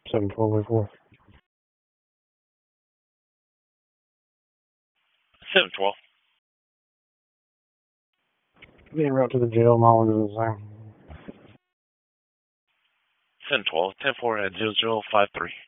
712 712. Being route to the jail, mileage is the same. 712. 10-4 at 0053.